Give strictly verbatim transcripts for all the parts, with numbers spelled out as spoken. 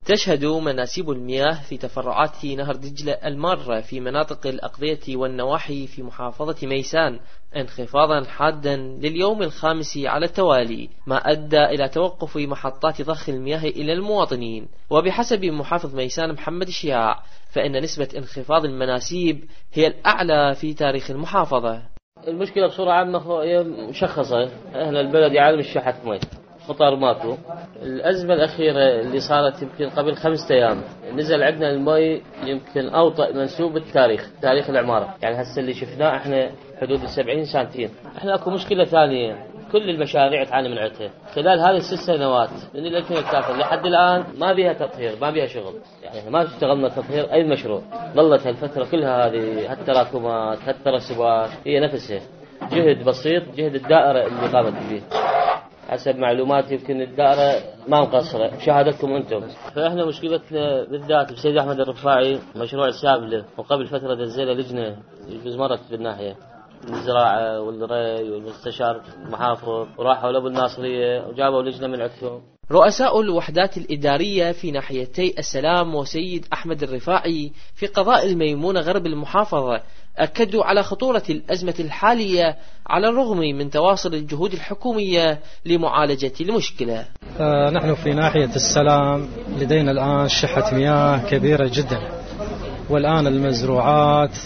تشهد مناسيب المياه في تفرعات نهر دجلة المارة في مناطق الأقضية والنواحي في محافظة ميسان انخفاضا حادا لليوم الخامس على التوالي، ما أدى إلى توقف محطات ضخ المياه إلى المواطنين. وبحسب محافظ ميسان محمد الشياع فإن نسبة انخفاض المناسيب هي الأعلى في تاريخ المحافظة. المشكلة بصورة عامة هي مشخصة، أهل البلد يعانون الشحة مي، مطار ماكو. الأزمة الأخيرة اللي صارت يمكن قبل خمسة أيام نزل عندنا المي يمكن أوطأ منسوب بالتاريخ، تاريخ العمارة. يعني هسه اللي شفناه احنا حدود السبعين سنتين. احنا اكو مشكلة ثانية، كل المشاريع تعاني من عدها خلال هذه الست سنوات من ألفين وثلاثة لحد الآن ما بيها تطهير، ما بيها شغل. يعني ما اشتغلنا تطهير أي مشروع. ظلت هالفترة كلها هذه هالتراكمات هالترسبات هي نفسها جهد بسيط، جهد الدائرة اللي قامت به. حسب معلوماتي يمكن الدائرة ما مقصرة بشهادتكم أنتم. فإحنا مشكلتنا بالذات بسيد أحمد الرفاعي مشروع السابلة، وقبل فترة دزينا لجنة يجوز مرت في الناحية الزراعة والري والمستشار المحافظ، وراحوا لأبو الناصرية وجابوا لجنة من عندهم. رؤساء الوحدات الإدارية في ناحيتي السلام وسيد أحمد الرفاعي في قضاء الميمونة غرب المحافظة أكدوا على خطورة الأزمة الحالية على الرغم من تواصل الجهود الحكومية لمعالجة المشكلة. آه نحن في ناحية السلام لدينا الآن شحة مياه كبيرة جدا، والآن المزروعات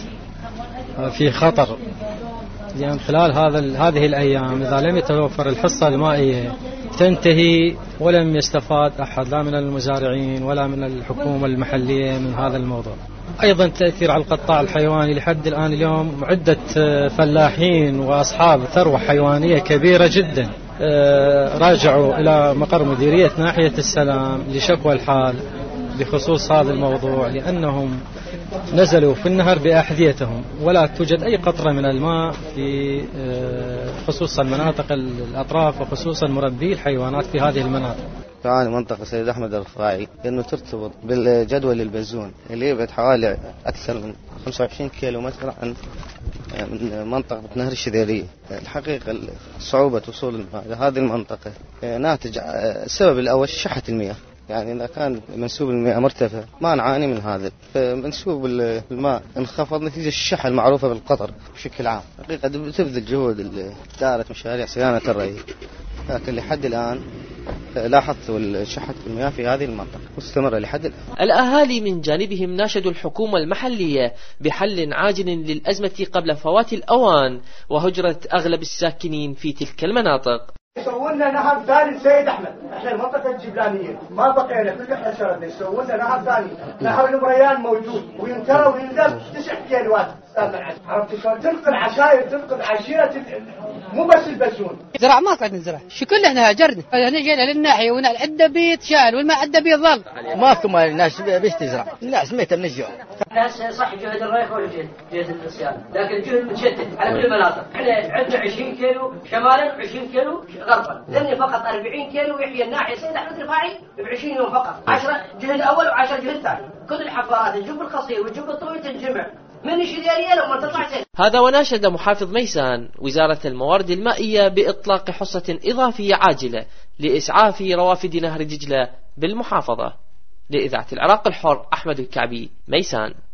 في خطر، لأن خلال هذا هذه الأيام إذا لم يتوفر الحصة المائية تنتهي ولم يستفاد أحد لا من المزارعين ولا من الحكومة المحلية من هذا الموضوع. أيضا تأثير على القطاع الحيواني. لحد الآن اليوم عدة فلاحين وأصحاب ثروة حيوانية كبيرة جدا راجعوا إلى مقر مديرية ناحية السلام لشكوى الحال بخصوص هذا الموضوع، لأنهم نزلوا في النهر بأحذيتهم ولا توجد أي قطرة من الماء في خصوصا مناطق الأطراف وخصوصا مربي الحيوانات في هذه المناطق. تعاني منطقة سيد أحمد الرفاعي لأنه ترتبط بالجدول البزون اللي يبعد حوالي أكثر من خمسة وعشرين كيلو متر عن من منطقة نهر الشذيرية. الحقيقة صعوبة وصول الماء لهذه المنطقة ناتج السبب الأول شحة المياه. يعني إذا كان منسوب المياه مرتفع ما نعاني من هذا، منسوب الماء انخفض نتيجة الشحة المعروفة بالقطر بشكل عام. حقيقة تبذل جهود دارة مشاريع صيانة الري، لكن لحد الآن لاحظت شحة المياه في هذه المنطقة مستمرة لحد الآن. الأهالي من جانبهم ناشدوا الحكومة المحلية بحل عاجل للأزمة قبل فوات الأوان وهجرة أغلب الساكنين في تلك المناطق. يسوون لنا نهر ثاني سيد أحمد، احنا المنطقة الجبلانية ما بقينا كل احنا شردنا، يسوون لنا نهر ثاني، نهر البريان موجود وينترى وينزل تسع كيلوات. عرفت شلون؟ تنقل عشائر، تنقل عشيرة، مو بس البسون. زرع ما قاعد نزرع، شو كل احنا هاجرنا، هنا جينا للناحية ونعد بيت شال والماء عدى بيت ظل. ماكو مال الناس بيش تزرع، الناس ميتة من الجوع. الناس صح جهد الريخ وجهد جهد الصيانة، لكن الجهد متشتت على كل المناطق. احنا عندنا عشرين كيلو شمالا وعشرين كيلو غربا، لاني فقط أربعين كيلو يحيى الناحية سيد أحمد الرفاعي بعشرين يوم فقط، عشرة جهد أول وعشرة جهد ثاني. كل الحفارات الجب القصير والجب الطويل تنجمع من الشذيرية لما تطلع سيد. هذا وناشد محافظ ميسان وزارة الموارد المائية بإطلاق حصة إضافية عاجلة لإسعاف روافد نهر دجلة بالمحافظة. لإذاعة العراق الحر أحمد الكعبي، ميسان.